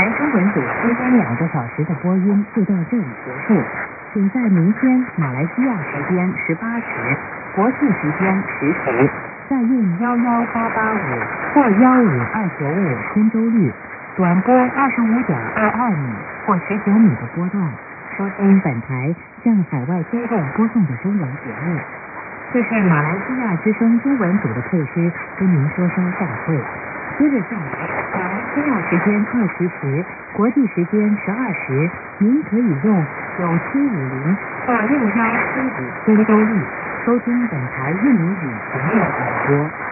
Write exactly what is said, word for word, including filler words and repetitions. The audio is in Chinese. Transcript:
台中文组今天两个小时的播音就到这里结束，请在明天马来西亚时间十八时，国际时间十时，再用幺幺八八五或幺五二九五千周率短波二十五点二二米或十九米的波段收听本台向海外听众播送的中文节目。这是马来西亚之声中文组的配师跟您说声再会。接着下来，马来西亚时间二十时，国际时间十二时，您可以用九七五零或六幺七五千周率收听本台印尼语节目广播。